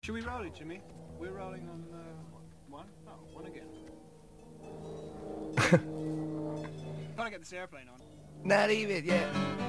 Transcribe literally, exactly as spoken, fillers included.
Should we roll it, Jimmy? We're rolling on uh, one? Oh, one again. Gotta get this airplane on. Not even, yeah.